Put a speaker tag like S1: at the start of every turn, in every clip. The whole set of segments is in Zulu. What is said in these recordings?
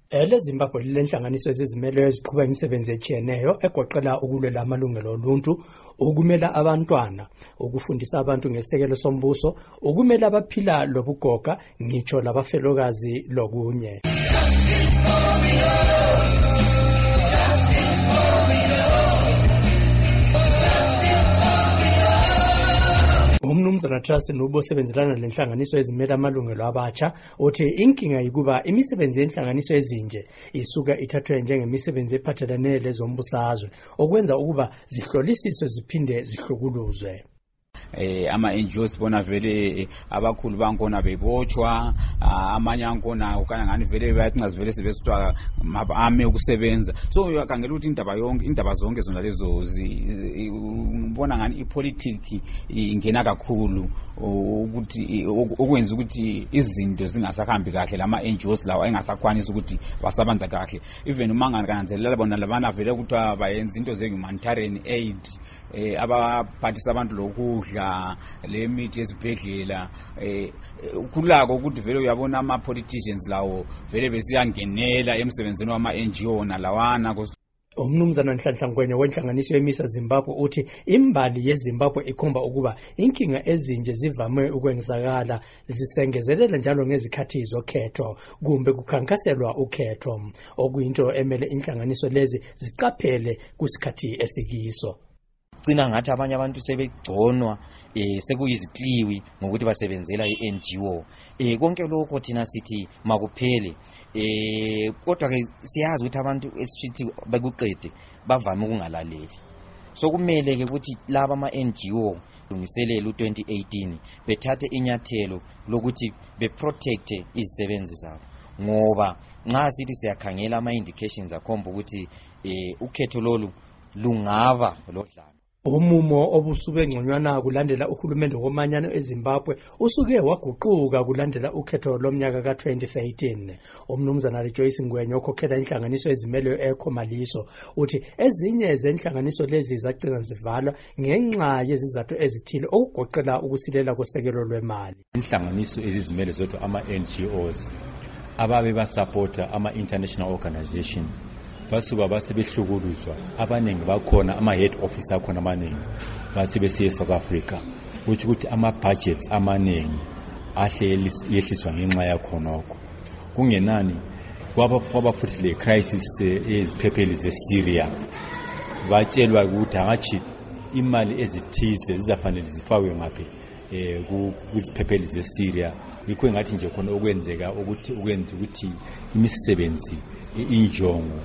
S1: LeZimbabwe lilenhlanganiso ezizimele eziqhubeka imisebenzi etshiyeneyo egoqela ukulwela amalungelo oluntu, ukumela abantwana, ukufundisa abantu ngesekelo sombuso, ukumela abaphila lobugoga, ngitsho labafelokazi lokunye. Umnumzana Trust Nubo osebenzelana lenhlanganiso ezimela amalungelo abatsha uthi inkinga yikuba imisebenzi yenhlanganiso ezinje isuka ithathwe njengemisebenzi ephathelene lezombusazwe okwenza ukuba zihlolisiswe ziphinde zihlukuluzwe.
S2: Ama NGOs bona vele abakhulu bankona bebotshwa amanye ankona ukanya ngani vele bayacinga vele sebesithwa ame ukusebenza so uyakhangela ukuthi indaba zonke zona lezo ubona ngani ipolitiki ingena kakhulu ukuthi ukwenza ukuthi izinto zingasahambi kahle lama NGOs lawa engasakwanisa ukuthi basabanza kahle even uma ngananzelela bona labana vele ukuthi bayenza into ze humanitarian aid abaphathisa abantu lokudla le mithi ezibhedlela kulako ukuthi vele uyabona ama politicians lawo vele besiyangenela emsebenzini wama NGO nalawana.
S1: Umnumzana Nhlanhla Ngwenya wenhlanganiso yemisa Zimbabwe uthi imbali yeZimbabwe ikhomba ukuba inkinga ezinje zivame ukwenzakala zisengezelela njalo ngezikhathi zokhetho kumbe kukhankaselwa ukhetho okuyinto emele inhlanganiso lezi ziqaphele kusikhathi esikiso.
S3: Cina ngathi abanye abantu sebegconwa sekuyizikliwi ngokuthi basebenzela iNGO konke lokho thina sithi makuphele kodwa ke siyazi ukuthi abantu esithi bekuqede bavame ukungalaleli so kumele ke ukuthi laba ama NGO lungiselela u2018 bethathe inyathelo lokuthi beprotect izisebenzi zabo ngoba nxa sithi siyakhangela ama indications akhomba ukuthi ukhetho lolu lungaba lodlame.
S1: Umumo obusube ngconywana kulandela uhulumende womanyano eZimbabwe usuke waguquka kulandela ukhetho lomnyaka ka2013. Umnumzana Joyce Ngwenya okhokhela inhlanganiso ezimele eKhomaliso uthi ezinye zenhlanganiso lezi zagcina zivalwa ngenxa yezizathu ezithile okugoqela ukusilela kosekelo lwemali.
S4: Inhlanganiso ezizimele zodwa ama NGOs ababe basupporta ama international organization basuka basebehlukuluzwa abaningi bakhona ama head office akhona amaningi basebesiye South Africa ukuthi ama budgets amaningi ahle yehliswa ngenxa yakhonoko kungenani kwaba futhi le crisis eziphepheli zeSyria batshelwa ukuthi angathi imali ezithize zizafanele zifakwe ngaphi kuziphepheli zeSyria yikho ngathi nje khona okwenzeka ukuthi imisebenzi injongo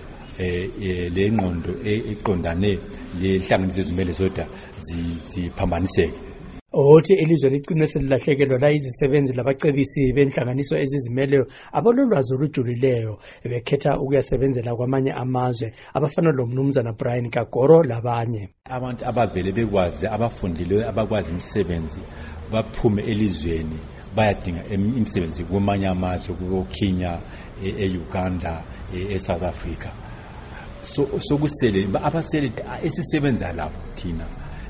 S4: le ngqondo eqondane lenhlanganiso ezimele zodwa ziphambaniseke.
S1: Othi elizwe liqine selilahlekelwa la izisebenzi labacebisi benhlanganiso ezizimele abalolwazi olujulileyo bekhetha ukuyasebenzela kwamanye amazwe abafana lomnumzana Brian Kagoro labanye.
S4: Abantu abavele bekwazi abafundile abakwazi imisebenzi baphume elizweni bayadinga imisebenzi kwamanye amazwe kuKenya eUganda eSouth Africa. So kusele abasele esisebenza lapho thina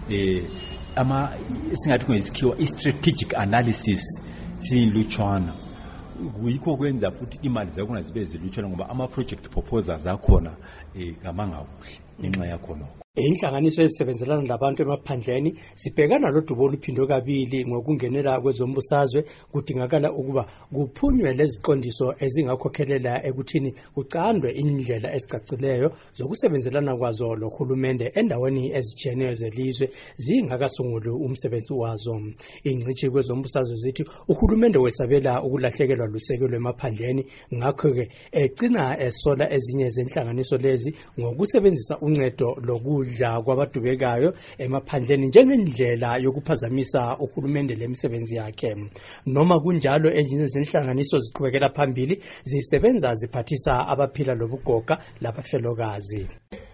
S4: singathi kuyisikhiwa i-strategic analysis silutshwana yikho kwenza futhi imali zakho zibe zilutshwana ngoba ama project proposals akhona ngamanga kuhle ngenxa yakhona.
S1: Inhlanganiso ezisebenzelana labantu emaphandleni sibhekana lodubo oluphindwe kabili ngokungenela kwezombusazwe kudingakala ukuba kuphunywe leziqondiso ezingakhokhelela ekuthini kuqandwe indlela ezicacileyo zokusebenzelana kwazo lohulumende endaweni ezitshiyeneyo zelizwe zingakasunguli umsebenzi wazo. Ingcithi kwezombusazwe zithi uhulumende wesabela ukulahlekelwa lusekelo emaphandleni ngakho-ke egcina esola ezinye zenhlanganiso lezi ngokusebenzisa uncedo lokudla kwabadubekayo emaphandleni njengendlela yokuphazamisa uhulumende lemisebenzi yakhe. Noma kunjalo ezinye zenhlanganiso ziqhubekela phambili zisebenza ziphathisa abaphila lobugoga labafelokazi.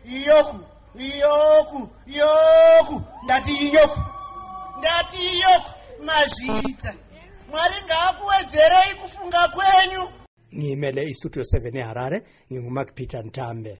S5: Iyoku ndati iyoku mazvita Mwari ngakuwedzerei kufunga kwenyu.
S1: Ngimele istudio 7 eHarare nginguMark Peter Ntambe.